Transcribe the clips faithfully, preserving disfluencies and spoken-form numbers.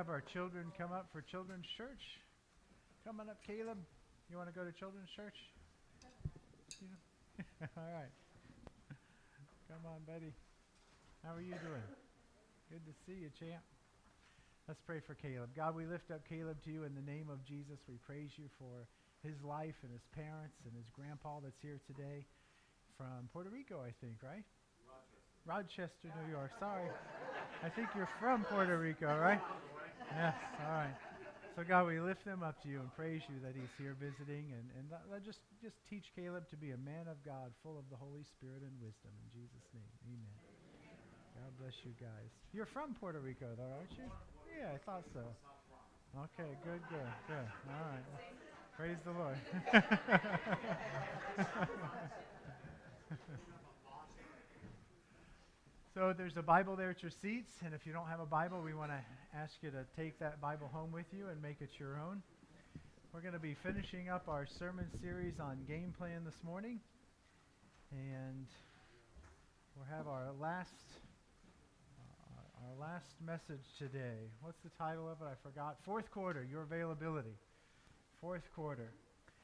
have our children come up for children's church. Coming up, Caleb. You want to go to children's church? Yeah. All right. Come on, buddy. How are you doing? Good to see you, champ. Let's pray for Caleb. God, we lift up Caleb to you in the name of Jesus. We praise you for his life and his parents and his grandpa that's here today from Puerto Rico, I think, right? Rochester, New York. Sorry. I think you're from Puerto Rico, right? Yes, all right. So, God, we lift them up to you and praise you that he's here visiting. And, and let, let just, just teach Caleb to be a man of God, full of the Holy Spirit and wisdom. In Jesus' name, amen. God bless you guys. You're from Puerto Rico, though, aren't you? Yeah, I thought so. Okay, good, good, good. All right. Praise the Lord. So there's a Bible there at your seats, and if you don't have a Bible, we want to ask you to take that Bible home with you and make it your own. We're going to be finishing up our sermon series on game plan this morning, and we'll have our last uh, our last message today. What's the title of it? I forgot. Fourth quarter, your availability. Fourth quarter.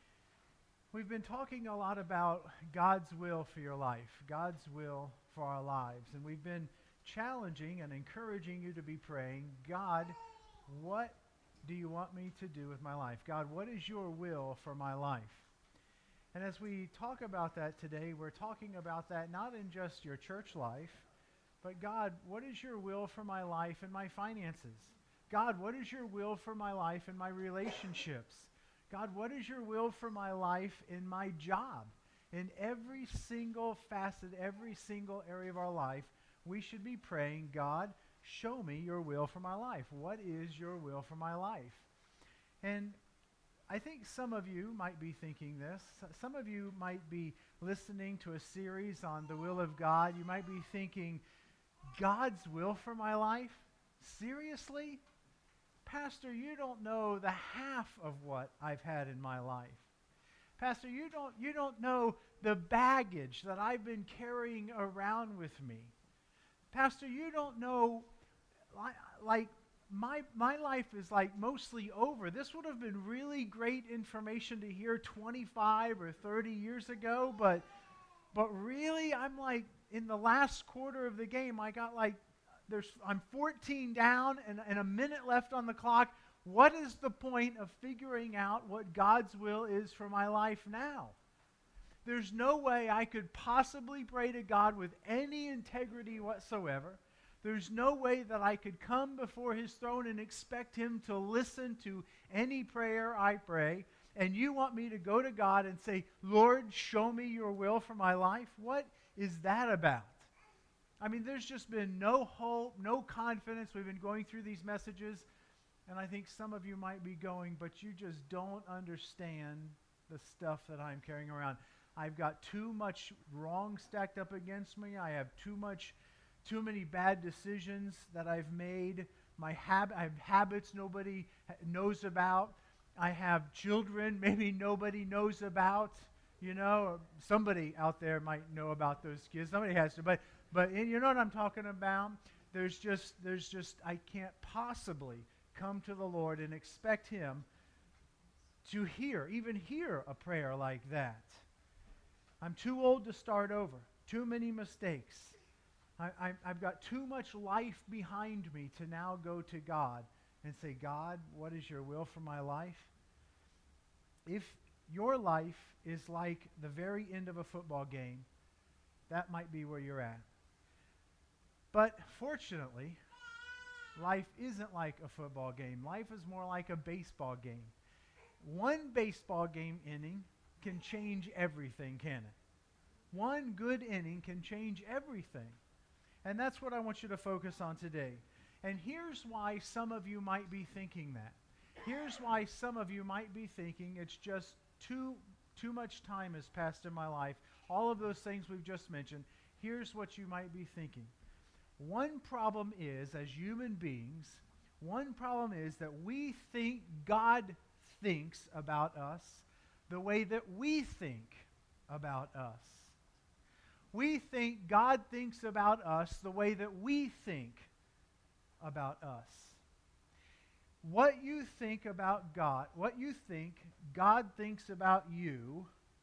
We've been talking a lot about God's will for your life, God's will for our lives. And we've been challenging and encouraging you to be praying, God, what do you want me to do with my life? God, what is your will for my life? And as we talk about that today, we're talking about that not in just your church life, but God, what is your will for my life and my finances? God, what is your will for my life and my relationships? God, what is your will for my life in my job? In every single facet, every single area of our life, we should be praying, God, show me your will for my life. What is your will for my life? And I think some of you might be thinking this. Some of you might be listening to a series on the will of God. You might be thinking, God's will for my life? Seriously? Pastor, you don't know the half of what I've had in my life. Pastor, you don't, you don't know the baggage that I've been carrying around with me. Pastor, you don't know, like, like my, my life is like mostly over. This would have been really great information to hear twenty-five or thirty years ago, but, but really, I'm like, in the last quarter of the game, I got like, there's, I'm fourteen down and, and a minute left on the clock. What is the point of figuring out what God's will is for my life now? There's no way I could possibly pray to God with any integrity whatsoever. There's no way that I could come before his throne and expect him to listen to any prayer I pray. And you want me to go to God and say, Lord, show me your will for my life? What is that about? I mean, there's just been no hope, no confidence. We've been going through these messages, and I think some of you might be going, but you just don't understand the stuff that I'm carrying around. I've got too much wrong stacked up against me. I have too much, too many bad decisions that I've made. My hab- I have habits nobody ha- knows about. I have children maybe nobody knows about. You know, somebody out there might know about those kids. Somebody has to, but but and you know what I'm talking about. There's just there's just I can't possibly come to the Lord and expect him to hear, even hear a prayer like that. I'm too old to start over. Too many mistakes. I, I, I've got too much life behind me to now go to God and say, God, what is your will for my life? If your life is like the very end of a football game, that might be where you're at. But fortunately, life isn't like a football game. Life is more like a baseball game. One baseball game inning can change everything, can it? One good inning can change everything. And that's what I want you to focus on today. And here's why some of you might be thinking that. Here's why some of you might be thinking it's just too, too much time has passed in my life. All of those things we've just mentioned. Here's what you might be thinking. One problem is, as human beings, one problem is that we think God thinks about us the way that we think about us. We think God thinks about us the way that we think about us. what you think about God, what you think God thinks about you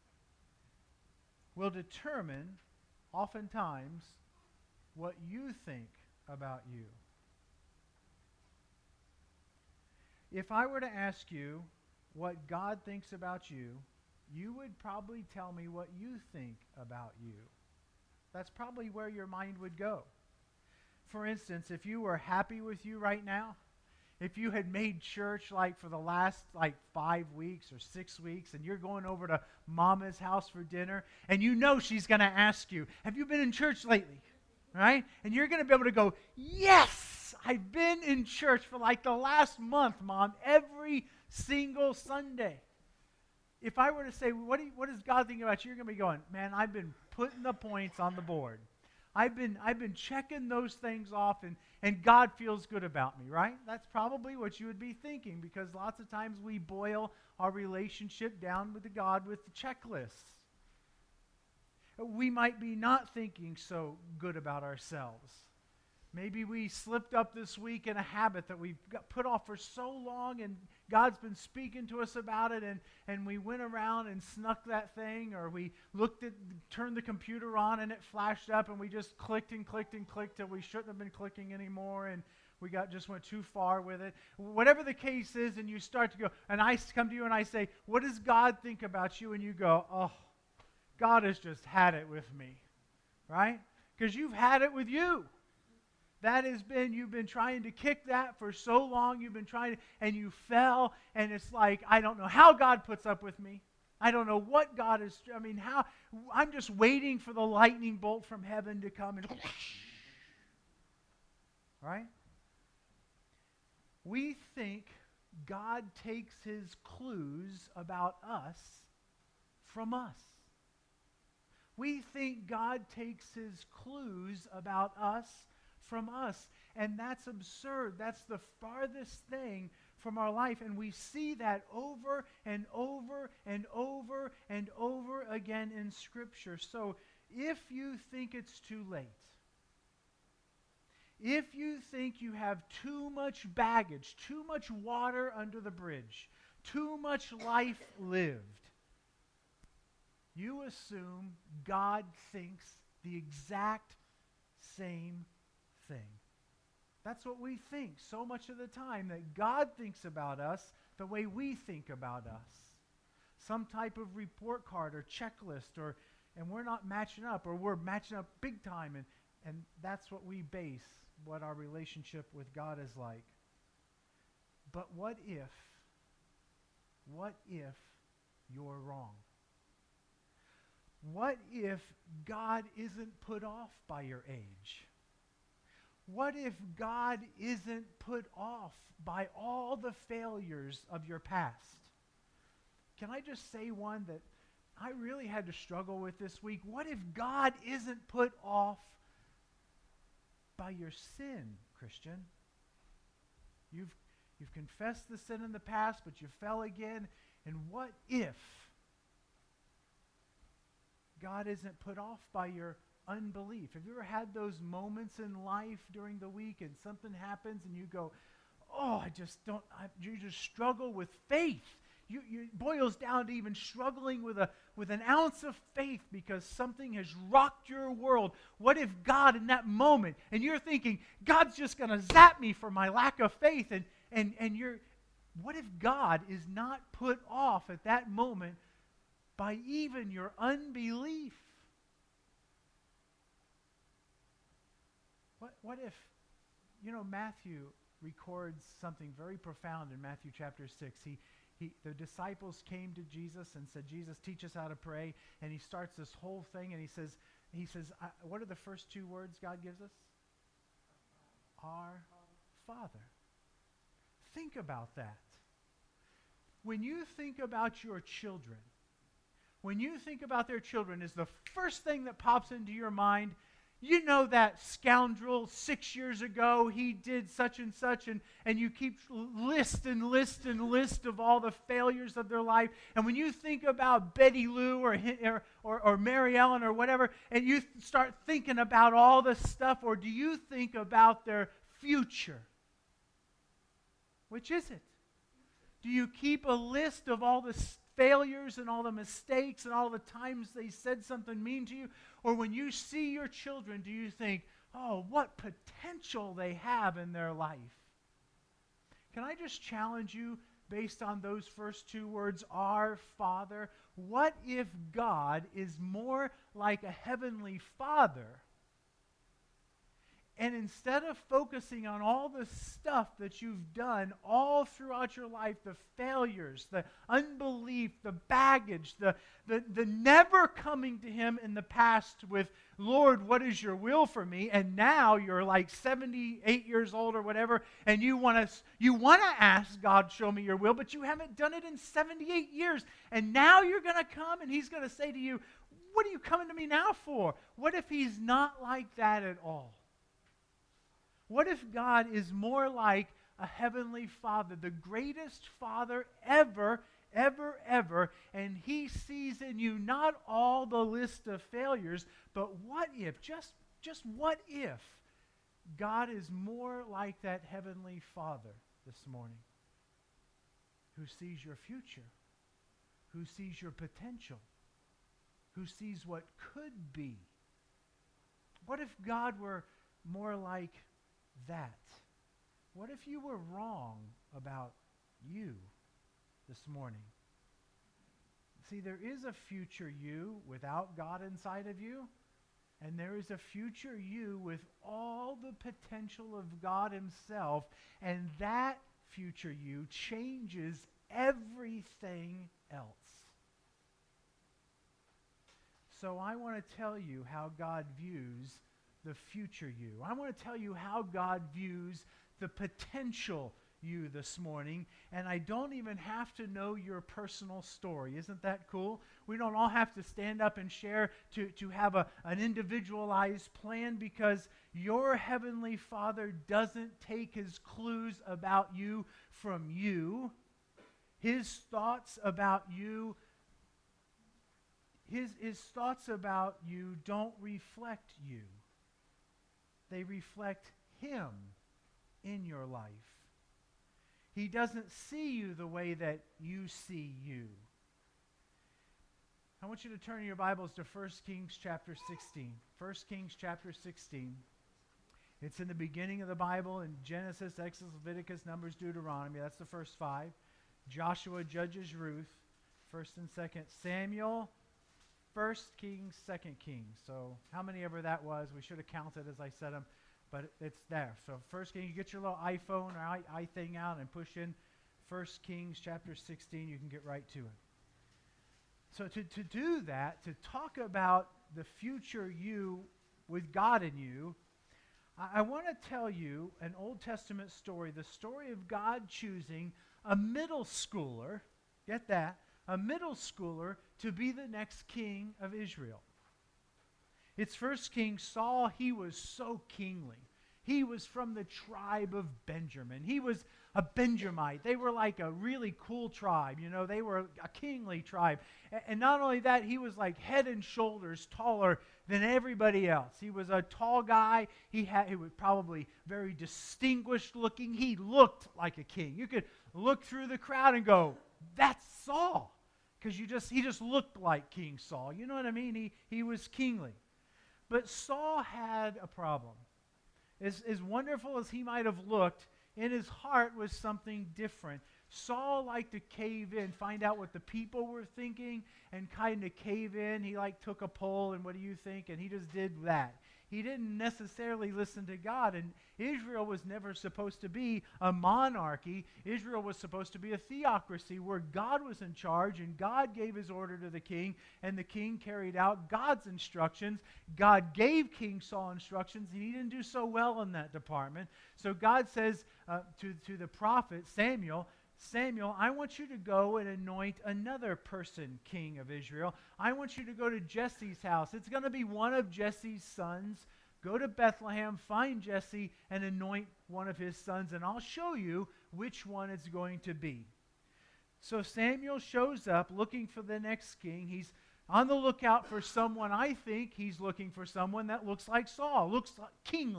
will determine, oftentimes, what you think about you. If I were to ask you what God thinks about you, you would probably tell me what you think about you. That's probably where your mind would go. For instance, if you were happy with you right now, if you had made church like for the last like five weeks or six weeks and you're going over to Mama's house for dinner and you know she's going to ask you, have you been in church lately? Right? And you're going to be able to go, yes, I've been in church for like the last month, Mom, every single Sunday. If I were to say, what, do you, what does God think about you? You're going to be going, man, I've been putting the points on the board. I've been I've been checking those things off, and, and God feels good about me, right? That's probably what you would be thinking, because lots of times we boil our relationship down with the God with the checklists. We might be not thinking so good about ourselves. Maybe we slipped up this week in a habit that we've got put off for so long, and God's been speaking to us about it, and, and we went around and snuck that thing, or we looked at, turned the computer on and it flashed up, and we just clicked and clicked and clicked till we shouldn't have been clicking anymore, and we got just went too far with it. Whatever the case is, and you start to go, and I come to you and I say, what does God think about you? And you go, oh, God has just had it with me, right? Because you've had it with you. That has been, you've been trying to kick that for so long, you've been trying to, and you fell, and it's like, I don't know how God puts up with me. I don't know what God is, I mean, how, I'm just waiting for the lightning bolt from heaven to come and, right? We think God takes his clues about us from us. We think God takes his clues about us from us. And that's absurd. That's the farthest thing from our life. And we see that over and over and over and over again in Scripture. So if you think it's too late, if you think you have too much baggage, too much water under the bridge, too much life lived, you assume God thinks the exact same thing. That's what we think so much of the time, that God thinks about us the way we think about us. Some type of report card or checklist, or and we're not matching up, or we're matching up big time, and, and that's what we base what our relationship with God is like. But what if, what if you're wrong? What if God isn't put off by your age? What if God isn't put off by all the failures of your past? Can I just say one that I really had to struggle with this week? What if God isn't put off by your sin, Christian? You've, you've confessed the sin in the past, but you fell again. And what if God isn't put off by your unbelief? Have you ever had those moments in life during the week and something happens and you go, oh, I just don't, I, you just struggle with faith. You, you, it boils down to even struggling with a with an ounce of faith because something has rocked your world. What if God in that moment, and you're thinking, God's just going to zap me for my lack of faith, and, and, and you're, what if God is not put off at that moment by even your unbelief? What, what if, you know, Matthew records something very profound in Matthew chapter six. He, he, the disciples came to Jesus and said, Jesus, teach us how to pray. And he starts this whole thing, and he says, he says, I, what are the first two words God gives us? Our Father. Think about that. When you think about your children, when you think about their children, is the first thing that pops into your mind, you know that scoundrel six years ago, he did such and such, and, and you keep list and list and list of all the failures of their life. And when you think about Betty Lou or, or, or, or Mary Ellen or whatever, and you th- start thinking about all this stuff, or do you think about their future? Which is it? Do you keep a list of all the s- failures and all the mistakes and all the times they said something mean to you? Or when you see your children, do you think, oh, what potential they have in their life? Can I just challenge you based on those first two words, our Father? What if God is more like a heavenly Father? And instead of focusing on all the stuff that you've done all throughout your life, the failures, the unbelief, the baggage, the, the, the never coming to Him in the past with, Lord, what is your will for me? And now you're like seventy-eight years old or whatever, and you want to you want to ask God, show me your will, but you haven't done it in seventy-eight years. And now you're going to come and He's going to say to you, what are you coming to me now for? What if He's not like that at all? What if God is more like a heavenly Father, the greatest Father ever, ever, ever, and He sees in you not all the list of failures, but what if, just, just what if God is more like that heavenly Father this morning, who sees your future, who sees your potential, who sees what could be? What if God were more like that? What if you were wrong about you this morning? See, there is a future you without God inside of you, and there is a future you with all the potential of God Himself, and that future you changes everything else. So I want to tell you how God views the future you. I want to tell you how God views the potential you this morning, and I don't even have to know your personal story. Isn't that cool? We don't all have to stand up and share to, to have a, an individualized plan, because your heavenly Father doesn't take His clues about you from you. His thoughts about you, his, his thoughts about you don't reflect you. They reflect Him in your life. He doesn't see you the way that you see you. I want you to turn your Bibles to First Kings chapter sixteen. First Kings chapter sixteen. It's in the beginning of the Bible in Genesis, Exodus, Leviticus, Numbers, Deuteronomy. That's the first five. Joshua, Judges, Ruth. First and second Samuel. First Kings, Second Kings. So how many ever that was, we should have counted as I said them, but it's there. So First Kings, you get your little iPhone or i, i thing out and push in First Kings chapter sixteen, you can get right to it. So to, to do that, to talk about the future you with God in you, I, I want to tell you an Old Testament story, the story of God choosing a middle schooler, get that, a middle schooler to be the next king of Israel. It's First King Saul. He was so kingly. He was from the tribe of Benjamin. He was a Benjamite. They were like a really cool tribe. You know, they were a kingly tribe. A- and not only that, he was like head and shoulders taller than everybody else. He was a tall guy. He had he was probably very distinguished looking. He looked like a king. You could look through the crowd and go, that's Saul. Because you just he just looked like King Saul. You know what I mean? He, he was kingly. But Saul had a problem. As, as wonderful as he might have looked, in his heart was something different. Saul liked to cave in, find out what the people were thinking, and kind of cave in. He like took a poll, and what do you think? And he just did that. He didn't necessarily listen to God, and Israel was never supposed to be a monarchy. Israel was supposed to be a theocracy where God was in charge, and God gave His order to the king, and the king carried out God's instructions. God gave King Saul instructions, and he didn't do so well in that department. So God says uh, to, to the prophet Samuel, Samuel, I want you to go and anoint another person king of Israel. I want you to go to Jesse's house. It's going to be one of Jesse's sons. Go to Bethlehem, find Jesse, and anoint one of his sons, and I'll show you which one it's going to be. So Samuel shows up looking for the next king. He's on the lookout for someone. I think he's looking for someone that looks like Saul, looks like kingly,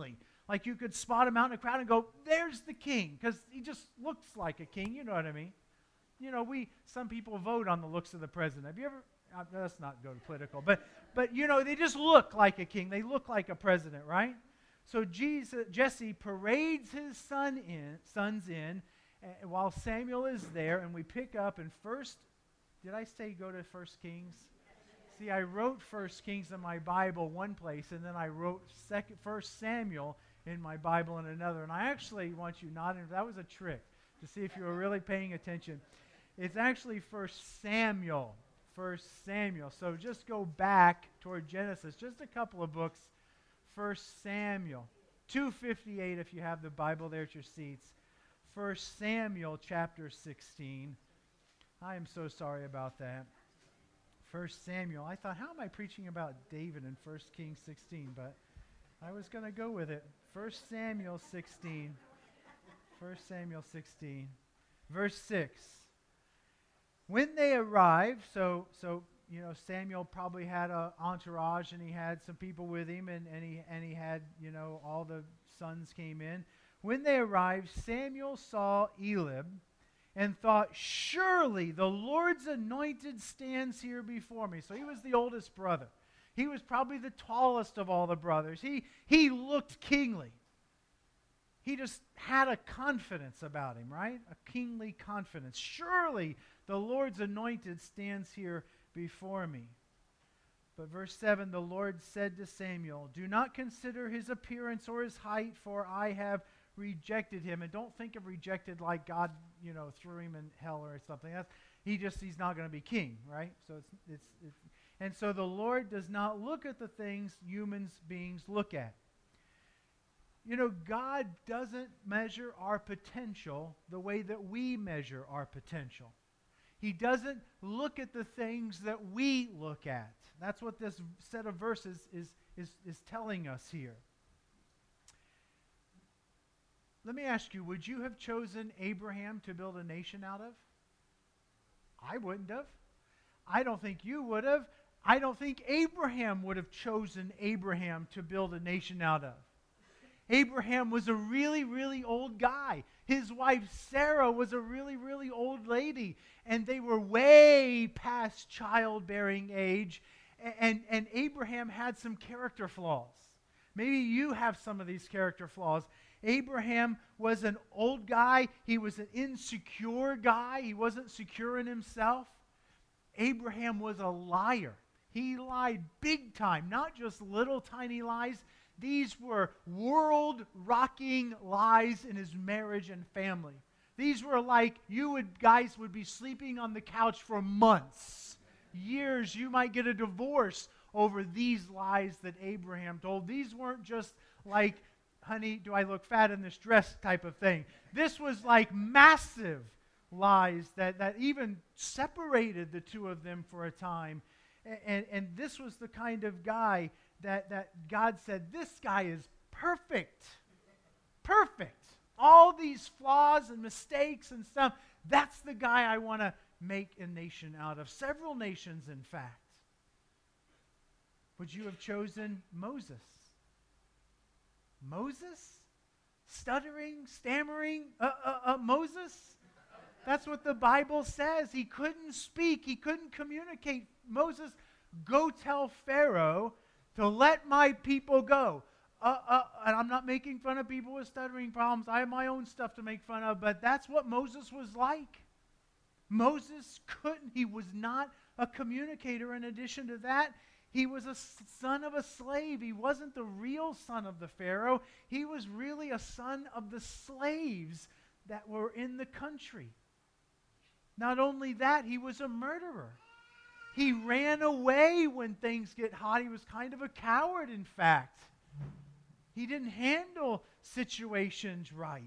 Like you could spot him out in a crowd and go, there's the king, because he just looks like a king, you know what I mean? You know, we, some people vote on the looks of the president. Have you ever, uh, let's not go to political, but, but you know, they just look like a king. They look like a president, right? So Jesus, Jesse parades his son in, sons in, uh, while Samuel is there, and we pick up in first, did I say go to First Kings? See, I wrote First Kings in my Bible one place, and then I wrote second, First Samuel in my Bible in another. And I actually want you not, that was a trick to see if you were really paying attention. It's actually First Samuel. First Samuel. So just go back toward Genesis, just a couple of books. First Samuel. two fifty-eight if you have the Bible there at your seats. First Samuel chapter sixteen. I am so sorry about that. First Samuel. I thought, how am I preaching about David in First Kings sixteen? But I was going to go with it. First Samuel sixteen. First Samuel sixteen. Verse six. When they arrived, so so you know, Samuel probably had an entourage, and he had some people with him, and, and he and he had, you know, all the sons came in. When they arrived, Samuel saw Eliab and thought, surely the Lord's anointed stands here before me. So he was the oldest brother. He was probably the tallest of all the brothers. He, he looked kingly. He just had a confidence about him, right? A kingly confidence. Surely the Lord's anointed stands here before me. But verse seven, the Lord said to Samuel, do not consider his appearance or his height, for I have rejected him. And don't think of rejected like God, you know, threw him in hell or something. That's, he just, he's not going to be king, right? So it's, it's, it's, and so the Lord does not look at the things humans beings look at. You know, God doesn't measure our potential the way that we measure our potential. He doesn't look at the things that we look at. That's what this set of verses is, is, is telling us here. Let me ask you, would you have chosen Abraham to build a nation out of? I wouldn't have. I don't think you would have. I don't think Abraham would have chosen Abraham to build a nation out of. Abraham was a really, really old guy. His wife Sarah was a really, really old lady. And they were way past childbearing age. And, and Abraham had some character flaws. Maybe you have some of these character flaws. Abraham was an old guy. He was an insecure guy. He wasn't secure in himself. Abraham was a liar. He lied big time, not just little tiny lies. These were world-rocking lies in his marriage and family. These were like you would guys would be sleeping on the couch for months, years. You might get a divorce over these lies that Abraham told. These weren't just like, honey, do I look fat in this dress type of thing. This was like massive lies that, that even separated the two of them for a time. And, and, and this was the kind of guy that, that God said, this guy is perfect. Perfect. All these flaws and mistakes and stuff, that's the guy I want to make a nation out of. Several nations, in fact. Would you have chosen Moses? Moses? Stuttering, stammering, uh, uh, uh, Moses? That's what the Bible says. He couldn't speak. He couldn't communicate. Moses, go tell Pharaoh to let my people go. Uh, uh, and I'm not making fun of people with stuttering problems. I have my own stuff to make fun of, but that's what Moses was like. Moses couldn't, he was not a communicator. In addition to that, he was a son of a slave. He wasn't the real son of the Pharaoh. He was really a son of the slaves that were in the country. Not only that, he was a murderer. He ran away when things get hot. He was kind of a coward, in fact. He didn't handle situations right.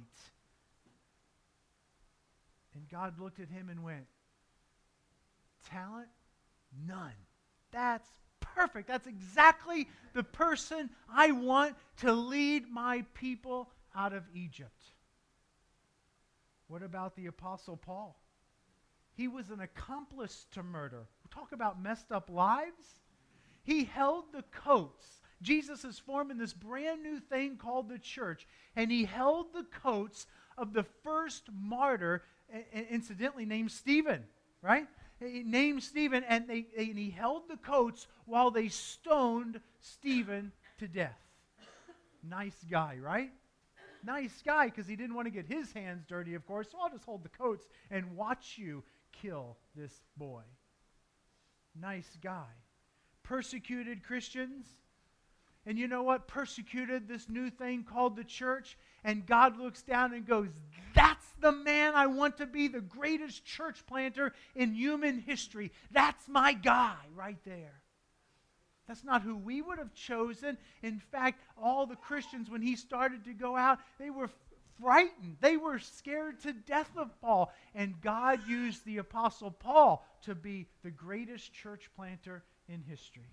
And God looked at him and went, talent? None. That's perfect. That's exactly the person I want to lead my people out of Egypt. What about the Apostle Paul? He was an accomplice to murder. Talk about messed up lives. He held the coats Jesus is forming this brand new thing called the church, and he held the coats of the first martyr, incidentally named Stephen, right? He named Stephen, and, they, and he held the coats while they stoned Stephen to death. Nice guy, right? Nice guy, because he didn't want to get his hands dirty, of course, so I'll just hold the coats and watch you kill this boy. Nice guy. Persecuted Christians. And you know what? Persecuted this new thing called the church. And God looks down and goes, that's the man I want to be the greatest church planter in human history. That's my guy right there. That's not who we would have chosen. In fact, all the Christians, when he started to go out, they were frightened. They were scared to death of Paul. And God used the Apostle Paul to be the greatest church planter in history.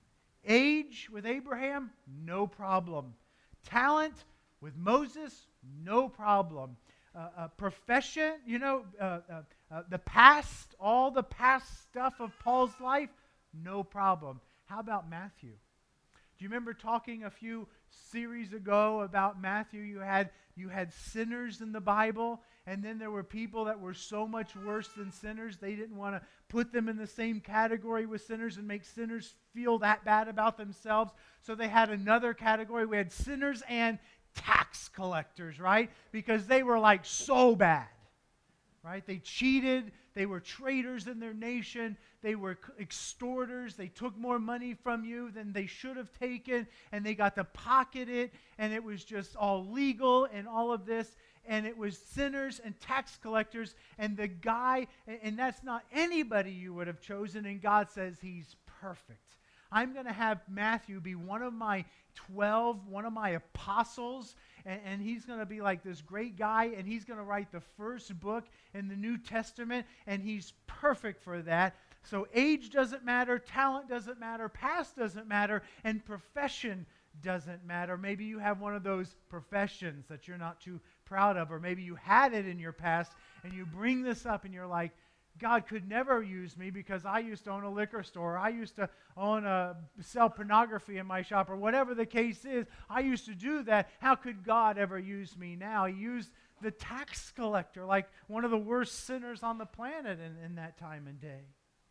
Age with Abraham, no problem. Talent with Moses, no problem. Uh, uh, profession, you know, uh, uh, uh, the past, all the past stuff of Paul's life, no problem. How about Matthew? Do you remember talking a few series ago about Matthew? You had, you had sinners in the Bible, and then there were people that were so much worse than sinners, they didn't want to put them in the same category with sinners and make sinners feel that bad about themselves. So they had another category. We had sinners and tax collectors, right? Because they were like so bad, right? They cheated. They were traitors in their nation. They were extorters. They took more money from you than they should have taken, and they got to pocket it, and it was just all legal and all of this, and it was sinners and tax collectors, and the guy, and, and that's not anybody you would have chosen, and God says he's perfect. I'm going to have Matthew be one of my twelve, one of my apostles, and, and he's going to be like this great guy, and he's going to write the first book in the New Testament, and he's perfect for that. So age doesn't matter, talent doesn't matter, past doesn't matter, and profession doesn't matter. Maybe you have one of those professions that you're not too proud of, or maybe you had it in your past, and you bring this up, and you're like, God could never use me because I used to own a liquor store. I used to own a, sell pornography in my shop, or whatever the case is. I used to do that. How could God ever use me now? He used the tax collector, like one of the worst sinners on the planet in, in that time and day.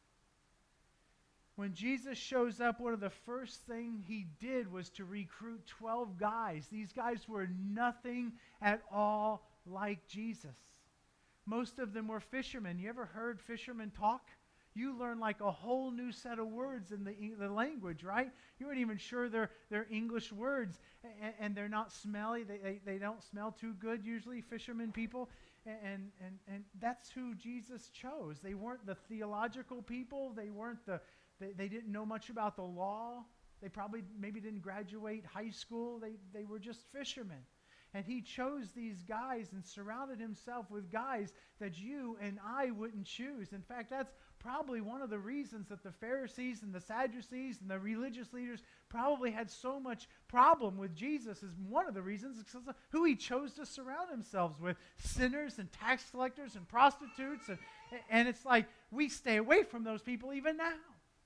When Jesus shows up, one of the first things he did was to recruit twelve guys. These guys were nothing at all like Jesus. Most of them were fishermen. You ever heard fishermen talk? You learn like a whole new set of words in the, the language, right? You weren't even sure they're, they're English words, and, and they're not smelly. They, they, they don't smell too good, usually, fishermen people. And, and, and that's who Jesus chose. They weren't the theological people. They weren't the, they, they didn't know much about the law. They probably maybe didn't graduate high school. They, they were just fishermen. And he chose these guys and surrounded himself with guys that you and I wouldn't choose. In fact, that's probably one of the reasons that the Pharisees and the Sadducees and the religious leaders probably had so much problem with Jesus. Is one of the reasons because of who he chose to surround himself with. Sinners and tax collectors and prostitutes. And, and it's like we stay away from those people even now.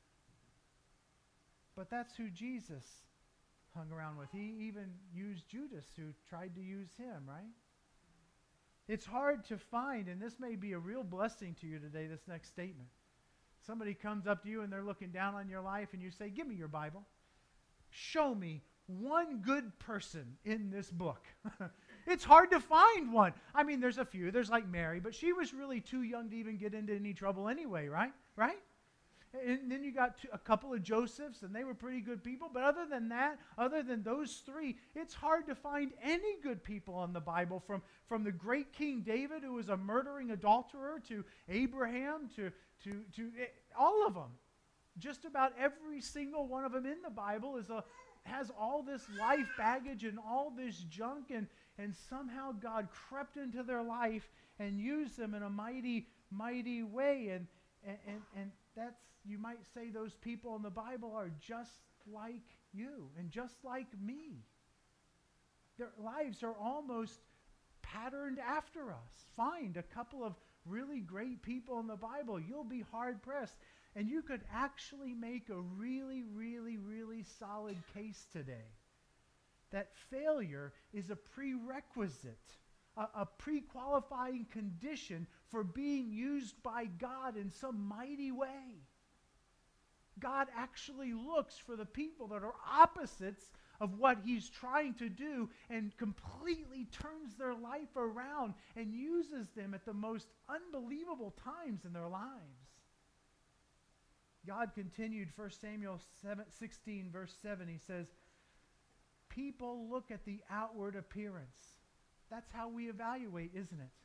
But that's who Jesus hung around with. He even used Judas, who tried to use him, right? It's hard to find, and this may be a real blessing to you today, this next statement. Somebody comes up to you and they're looking down on your life, and you say, give me your Bible. Show me one good person in this book. It's hard to find one. I mean, there's a few. There's like Mary, but she was really too young to even get into any trouble anyway, right? Right? And then you got two, a couple of Josephs, and they were pretty good people. But other than that, other than those three, it's hard to find any good people in the Bible, from, from the great King David, who was a murdering adulterer, to Abraham, to, to, to all of them. Just about every single one of them in the Bible is a, has all this life baggage and all this junk, and, and somehow God crept into their life and used them in a mighty, mighty way. And, and, and, and that's, you might say those people in the Bible are just like you and just like me. Their lives are almost patterned after us. Find a couple of really great people in the Bible. You'll be hard-pressed. And you could actually make a really, really, really solid case today that failure is a prerequisite, a, a pre-qualifying condition for being used by God in some mighty way. God actually looks for the people that are opposites of what he's trying to do and completely turns their life around and uses them at the most unbelievable times in their lives. God continued, First Samuel sixteen, verse seven, he says, people look at the outward appearance. That's how we evaluate, isn't it?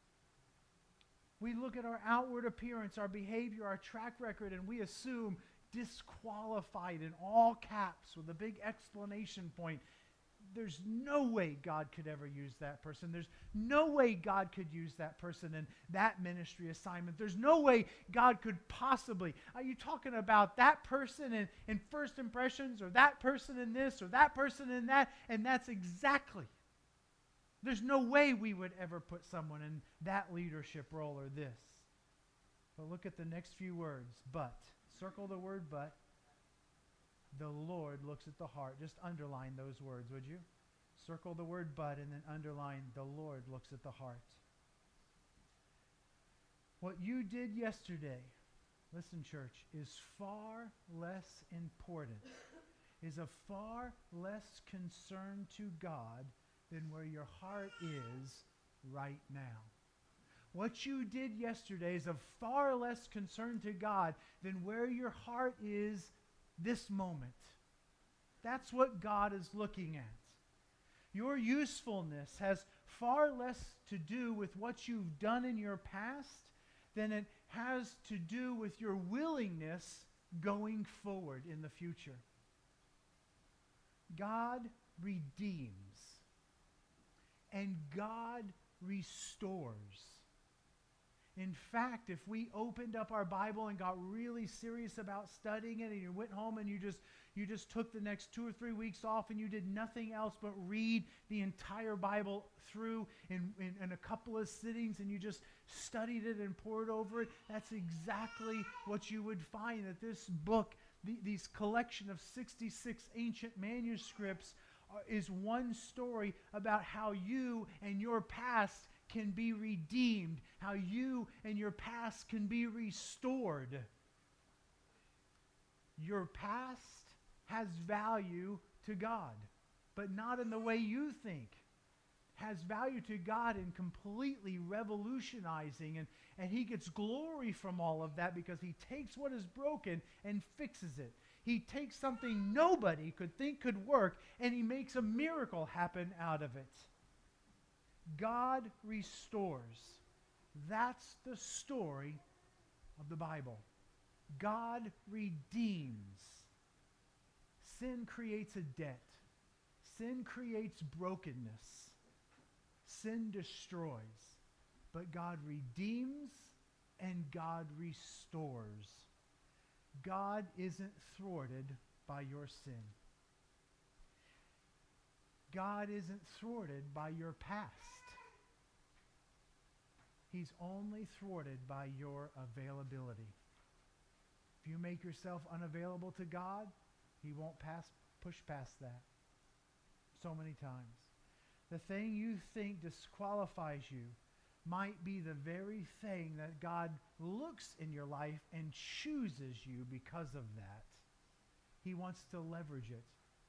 We look at our outward appearance, our behavior, our track record, and we assume disqualified in all caps with a big exclamation point. There's no way God could ever use that person. There's no way God could use that person in that ministry assignment. There's no way God could possibly. Are you talking about that person in, in First Impressions, or that person in this, or that person in that? And that's exactly. There's no way we would ever put someone in that leadership role or this. But look at the next few words. But. Circle the word but. The Lord looks at the heart. Just underline those words, would you? Circle the word but and then underline the Lord looks at the heart. What you did yesterday, listen, church, is far less important, is of far less concern to God than where your heart is right now. What you did yesterday is of far less concern to God than where your heart is this moment. That's what God is looking at. Your usefulness has far less to do with what you've done in your past than it has to do with your willingness going forward in the future. God redeems and God restores. In fact, if we opened up our Bible and got really serious about studying it, and you went home and you just you just took the next two or three weeks off and you did nothing else but read the entire Bible through in, in, in a couple of sittings, and you just studied it and poured over it, that's exactly what you would find, that this book, the, these collection of sixty-six ancient manuscripts, uh, is one story about how you and your past can be redeemed, how you and your past can be restored. Your past has value to God, but not in the way you think. Has value to God in completely revolutionizing, and, and he gets glory from all of that because he takes what is broken and fixes it. He takes something nobody could think could work, and he makes a miracle happen out of it. God restores. That's the story of the Bible. God redeems. Sin creates a debt. Sin creates brokenness. Sin destroys. But God redeems and God restores. God isn't thwarted by your sin. God isn't thwarted by your past. He's only thwarted by your availability. If you make yourself unavailable to God, he won't pass, push past that. So many times. The thing you think disqualifies you might be the very thing that God looks in your life and chooses you because of that. He wants to leverage it.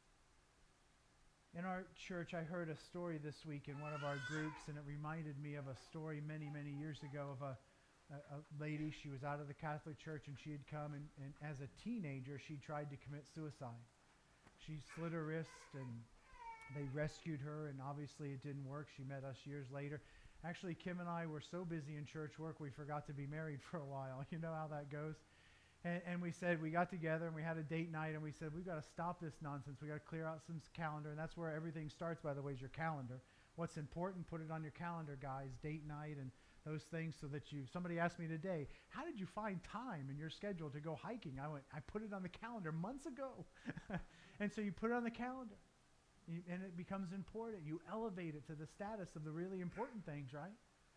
In our church, I heard a story this week in one of our groups, and it reminded me of a story many, many years ago of a, a, a lady. She was out of the Catholic Church, and she had come, and, and as a teenager, she tried to commit suicide. She slit her wrist, and they rescued her, and obviously it didn't work. She met us years later. Actually, Kim and I were so busy in church work, we forgot to be married for a while. You know how that goes? And, and we said, we got together and we had a date night, and we said, we've got to stop this nonsense. We've got to clear out some calendar. And that's where everything starts, by the way, is your calendar. What's important, put it on your calendar, guys, date night and those things, so that you, somebody asked me today, how did you find time in your schedule to go hiking? I went, I put it on the calendar months ago. And so you put it on the calendar, you, and it becomes important. You elevate it to the status of the really important things, right?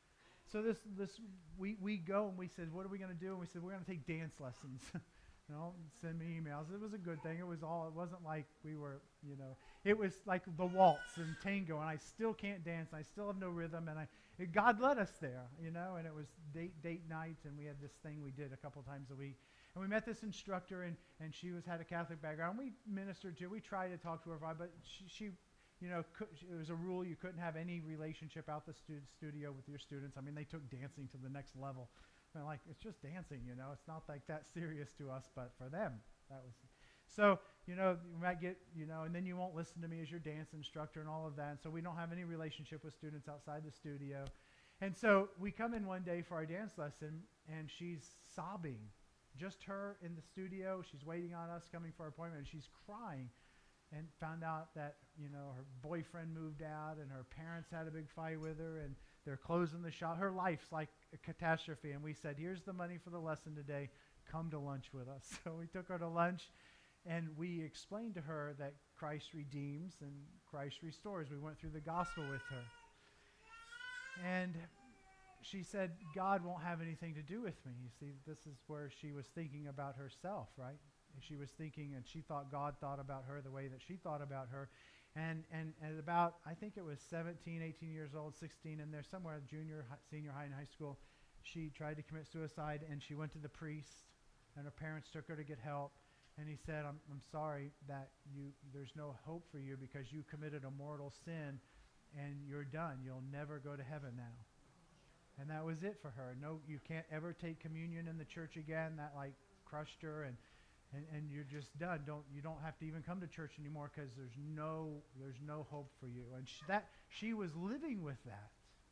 so this, this we, we go and we said, what are we going to do? And we said, we're going to take dance lessons. You know, send me emails. It was a good thing. It was all, it wasn't like we were, you know, it was like the waltz and tango, and I still can't dance. I still have no rhythm, and I, it, God led us there, you know, and it was date, date night, and we had this thing we did a couple times a week. And we met this instructor, and, and she was had a Catholic background. We ministered to her. We tried to talk to her, but she, she you know, could, it was a rule you couldn't have any relationship out the stu- studio with your students. I mean, they took dancing to the next level. And like, it's just dancing, you know. It's not like that serious to us, but for them, that was. So, you know, you might get, you know, and then you won't listen to me as your dance instructor and all of that. And so we don't have any relationship with students outside the studio. And so we come in one day for our dance lesson, and she's sobbing. Just her in the studio. She's waiting on us, coming for our appointment, and she's crying. And found out that, you know, her boyfriend moved out, and her parents had a big fight with her, and they're closing the shop. Her life's like a catastrophe. And we said, here's the money for the lesson today. Come to lunch with us. So we took her to lunch, and we explained to her that Christ redeems and Christ restores. We went through the gospel with her. And she said, God won't have anything to do with me. You see, this is where she was thinking about herself, right? And she was thinking, and she thought God thought about her the way that she thought about her. And, and at about, I think it was seventeen, eighteen years old, sixteen, and there somewhere, junior, hi, senior high, and high school, she tried to commit suicide, and she went to the priest, and her parents took her to get help. And he said, I'm, I'm sorry that you there's no hope for you because you committed a mortal sin, and you're done. You'll never go to heaven now. And that was it for her. No, you can't ever take communion in the church again. That like crushed her, and And, and you're just done. Don't you don't have to even come to church anymore because there's no there's no hope for you. And she, that she was living with that.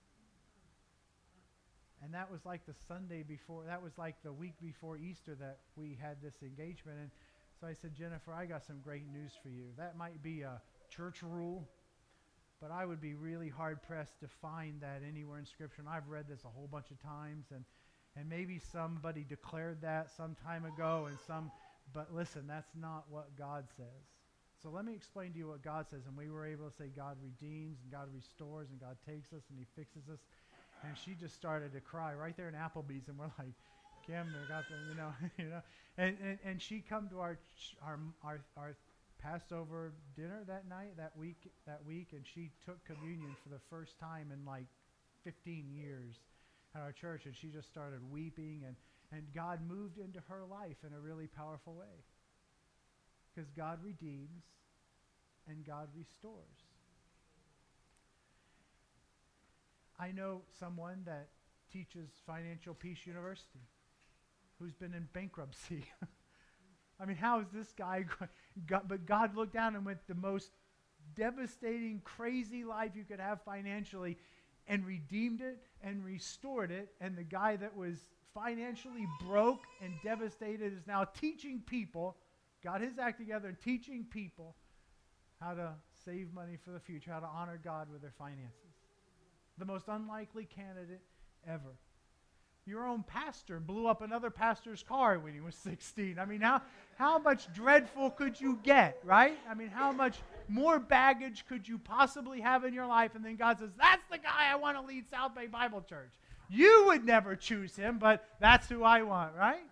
And that was like the Sunday before. That was like the week before Easter that we had this engagement. And so I said, Jennifer, I got some great news for you. That might be a church rule, but I would be really hard pressed to find that anywhere in Scripture. And I've read this a whole bunch of times, and and maybe somebody declared that some time ago, and some. But listen, that's not what God says. So let me explain to you what God says. And we were able to say God redeems and God restores and God takes us and he fixes us. And she just started to cry right there in Applebee's. And we're like, Kim, they got the, you know, you know. And, and, and she come to our, our, our, our Passover dinner that night, that week, that week. And she took communion for the first time in like fifteen years at our church. And she just started weeping, and And God moved into her life in a really powerful way. Because God redeems and God restores. I know someone that teaches Financial Peace University who's been in bankruptcy. I mean, how is this guy going? But God looked down and went the most devastating, crazy life you could have financially and redeemed it and restored it. And the guy that was financially broke and devastated is now teaching people, got his act together and teaching people how to save money for the future, how to honor God with their finances. The most unlikely candidate ever. Your own pastor blew up another pastor's car when he was sixteen. I mean, how, how much dreadful could you get, right? I mean, how much more baggage could you possibly have in your life? And then God says, that's the guy I want to lead South Bay Bible Church. You would never choose him, but that's who I want, right?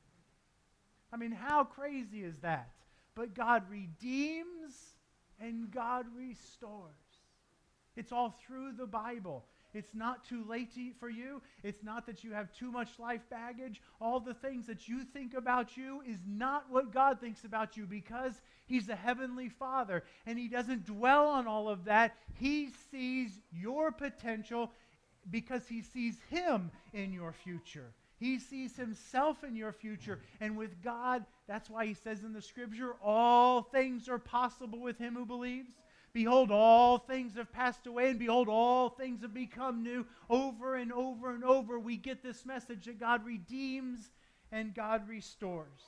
I mean, how crazy is that? But God redeems and God restores. It's all through the Bible. It's not too late to, for you. It's not that you have too much life baggage. All the things that you think about you is not what God thinks about you, because he's a heavenly Father and he doesn't dwell on all of that. He sees your potential because he sees him in your future. He sees himself in your future. And with God, that's why he says in the Scripture, all things are possible with him who believes. Behold, all things have passed away, and behold, all things have become new. Over and over and over, we get this message that God redeems and God restores.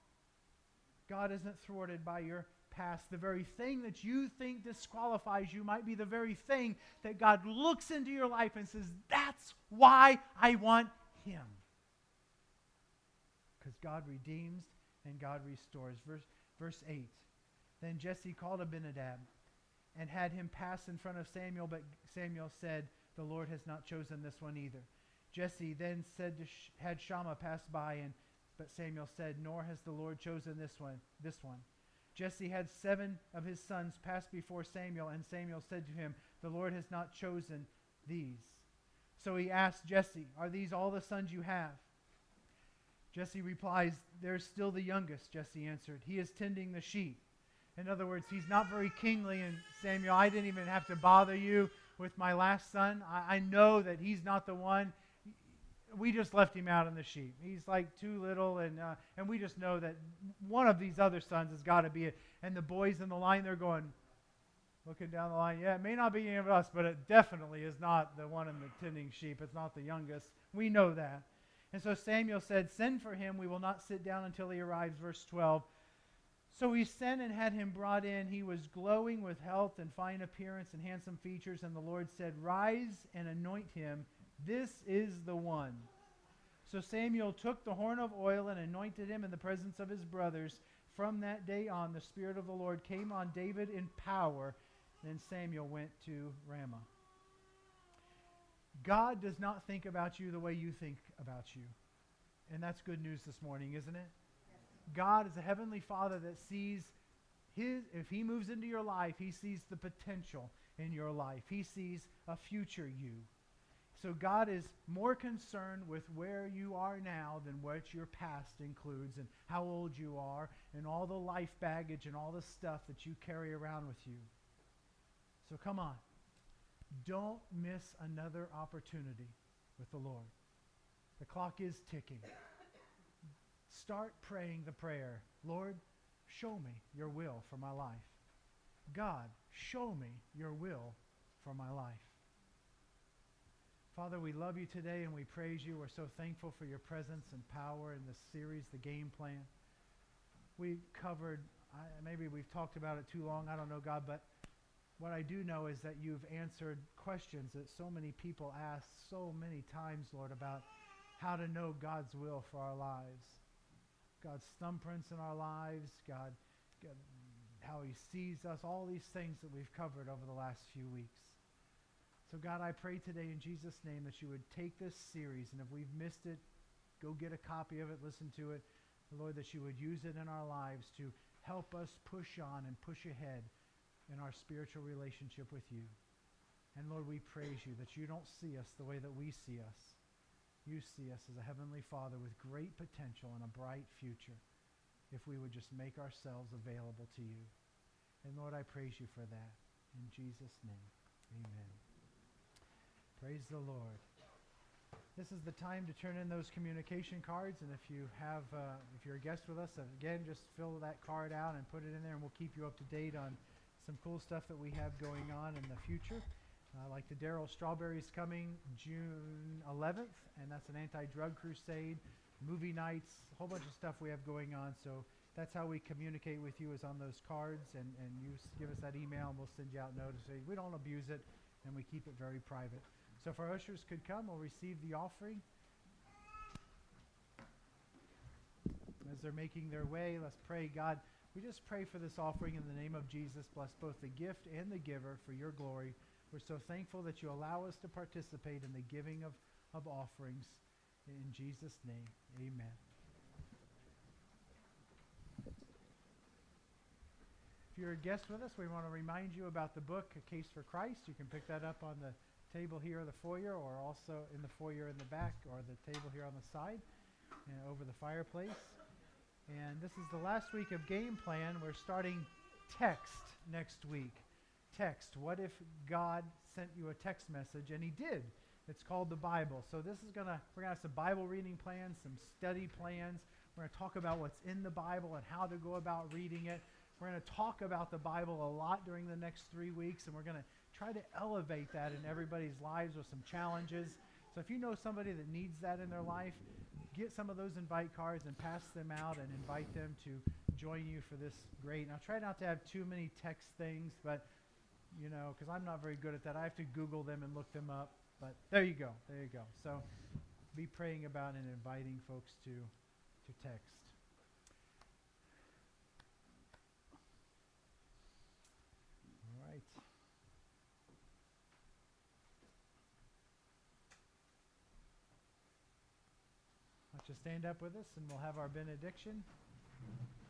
God isn't thwarted by your past. The very thing that you think disqualifies you might be the very thing that God looks into your life and says, that's why I want him. Because God redeems and God restores. Verse, verse eight. Then Jesse called Abinadab and had him pass in front of Samuel, but Samuel said, the Lord has not chosen this one either. Jesse then said to Sh- had Shammah pass by, and but Samuel said, "Nor has the Lord chosen this one, this one." Jesse had seven of his sons pass before Samuel, and Samuel said to him, "The Lord has not chosen these." So he asked Jesse, "Are these all the sons you have?" Jesse replies, "There's still the youngest," Jesse answered. "He is tending the sheep." In other words, he's not very kingly, and Samuel, I didn't even have to bother you with my last son. I, I know that he's not the one. We just left him out in the sheep. He's like too little, and uh, and we just know that one of these other sons has got to be it. And the boys in the line, they're going, looking down the line, yeah, it may not be any of us, but it definitely is not the one in the tending sheep. It's not the youngest. We know that. And so Samuel said, "Send for him. We will not sit down until he arrives." Verse twelve. So he sent and had him brought in. He was glowing with health and fine appearance and handsome features. And the Lord said, "Rise and anoint him. This is the one." So Samuel took the horn of oil and anointed him in the presence of his brothers. From that day on, the Spirit of the Lord came on David in power. Then Samuel went to Ramah. God does not think about you the way you think about you. And that's good news this morning, isn't it? Yes. God is a heavenly Father that sees his, if he moves into your life, he sees the potential in your life. He sees a future you. So God is more concerned with where you are now than what your past includes and how old you are and all the life baggage and all the stuff that you carry around with you. So come on. Don't miss another opportunity with the Lord. The clock is ticking. Start praying the prayer, "Lord, show me your will for my life. God, show me your will for my life." Father, we love you today and we praise you. We're so thankful for your presence and power in this series, the game plan. We covered, I, maybe we've talked about it too long, I don't know, God, but what I do know is that you've answered questions that so many people ask so many times, Lord, about how to know God's will for our lives. God's thumbprints in our lives, God, God, how he sees us, all these things that we've covered over the last few weeks. So God, I pray today in Jesus' name that you would take this series, and if we've missed it, go get a copy of it, listen to it. Lord, that you would use it in our lives to help us push on and push ahead in our spiritual relationship with you. And Lord, we praise you that you don't see us the way that we see us. You see us as a heavenly Father with great potential and a bright future if we would just make ourselves available to you. And Lord, I praise you for that. In Jesus' name, amen. Praise the Lord. This is the time to turn in those communication cards, and if you have, uh, if you're a guest with us, again, just fill that card out and put it in there, and we'll keep you up to date on some cool stuff that we have going on in the future. Uh, like the Daryl Strawberries coming June eleventh, and that's an anti-drug crusade, movie nights, a whole bunch of stuff we have going on. So that's how we communicate with you, is on those cards, and, and you s- give us that email, and we'll send you out notices. We don't abuse it, and we keep it very private. So if our ushers could come, we'll receive the offering. As they're making their way, let's pray. God, we just pray for this offering in the name of Jesus. Bless both the gift and the giver for your glory. We're so thankful that you allow us to participate in the giving of, of offerings. In Jesus' name, amen. If you're a guest with us, we want to remind you about the book, A Case for Christ. You can pick that up on the table here in the foyer, or also in the foyer in the back, or the table here on the side and over the fireplace. And this is the last week of Game Plan. We're starting text next week. Text. What if God sent you a text message? And he did. It's called the Bible. So this is going to, we're going to have some Bible reading plans, some study plans. We're going to talk about what's in the Bible and how to go about reading it. We're going to talk about the Bible a lot during the next three weeks, and we're going to try to elevate that in everybody's lives with some challenges. So if you know somebody that needs that in their life, get some of those invite cards and pass them out and invite them to join you for this great. Now, try not to have too many text things, but, you know, because I'm not very good at that. I have to Google them and look them up. But there you go. There you go. So be praying about and inviting folks to, to text. All right. to stand up with us and we'll have our benediction.